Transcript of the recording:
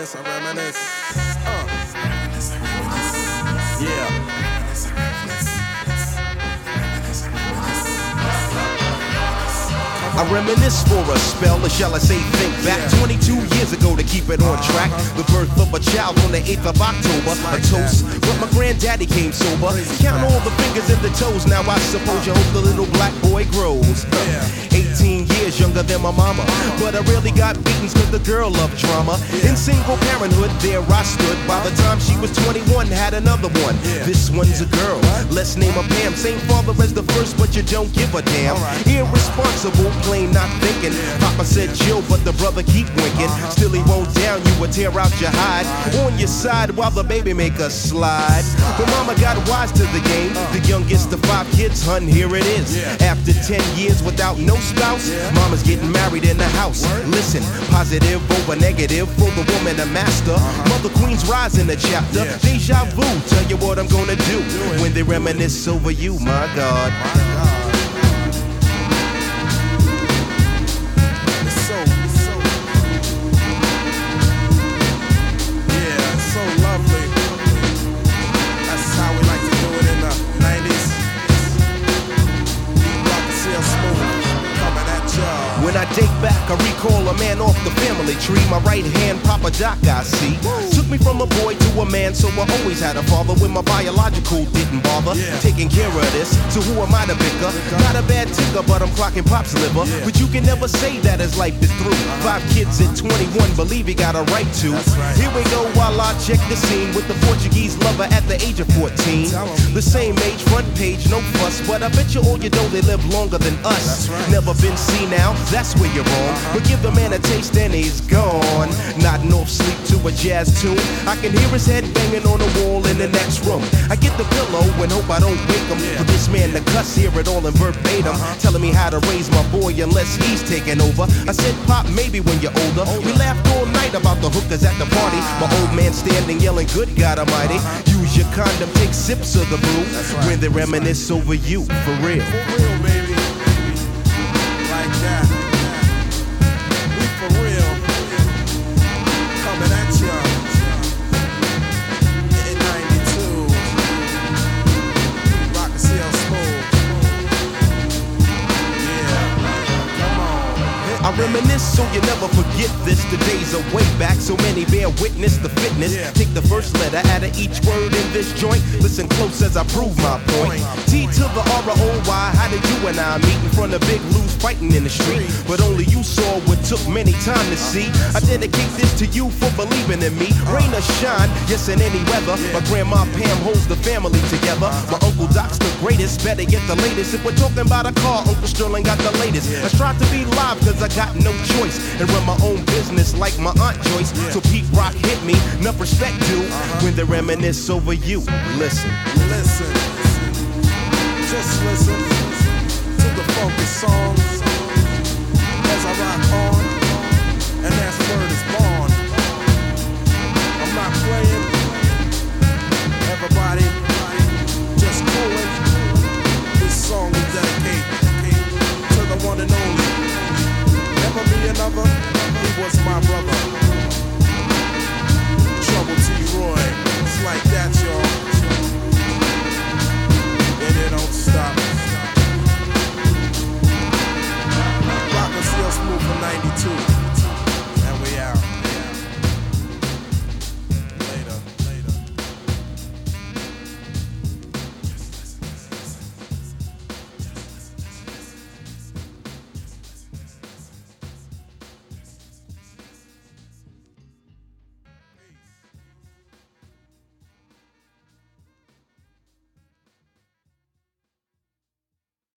I reminisce. Yeah. I reminisce for a spell, or shall I say think back 22 years ago to keep it on track. The birth of a child on the 8th of October, a toast, but my granddaddy came sober. Count all the fingers and the toes, now I suppose you hope the little black boy grows. 18 years younger than my mama, but I rarely got beatings cause the girl loved drama. In single parenthood, there I stood. By the time she was 21, had another one. This one's a girl, let's name her Pam. Same father as the first, but you don't give a damn. Irresponsible, plain not thinking. Papa said chill, but the brother keep winking. Still he won't down you or tear out your hide. On your side while the baby make a slide. But mama got wise to the game. The youngest of 5 kids, hun, here it is. After 10 years without no spouse, mama's getting married in the house. Listen, positive over negative for the woman a master. Mother Queen's rise in the chapter. Deja vu, tell you what I'm gonna do when they reminisce over you, my God. When I date back, I recall a man off the family tree. My right hand, Papa Doc, I see. Took me from a boy to a man, so I always had a father when my biological didn't bother. Taking care of this, so who am I to bicker? Not a bad ticker, but I'm clocking Pop's liver. But you can never say that his life is through. 5 kids at 21, believe he got a right to. Here we go while I check the scene with the Portuguese lover at the age of 14. The same age, front page, no fuss, but I bet you all you know they live longer than us. Never been senile, that's where you're wrong. But give the man a taste and he's gone. Nodding off sleep to a jazz tune. I can hear his head banging on the wall in the next room. I get the pillow and hope I don't wake him. For this man to cuss, hear it all in verbatim. Telling me how to raise my boy unless he's taking over. I said, Pop, maybe when you're older. We laughed all night about the hookers at the party. My old man standing yelling, good God almighty. Use your condom, take sips of the brew. When they reminisce over you, for real. For real, baby. Like that. We for real. Coming at ya. In 92. Rock and CL Smooth. Yeah. Come on. I reminisce so you never forget this. The days are way back, so many bear witness the fitness. Take the first letter out of each word in this joint. Listen close as I prove my point. T to the R-O-Y, how did you and I meet in front of Big Lou's fighting in the street? But only you saw what took many time to see. I dedicate this to you for believing in me. Rain or shine, yes in any weather. My grandma Pam holds the family together. My Uncle Doc's the greatest, better get the latest. If we're talking about a car, Uncle Sterling got the latest. I strive to be live cause I got no choice. And run my own business like my Aunt Joyce. So Pete Rock hit me, enough respect due. When they reminisce over you, listen. Listen. Just listen to the focus song.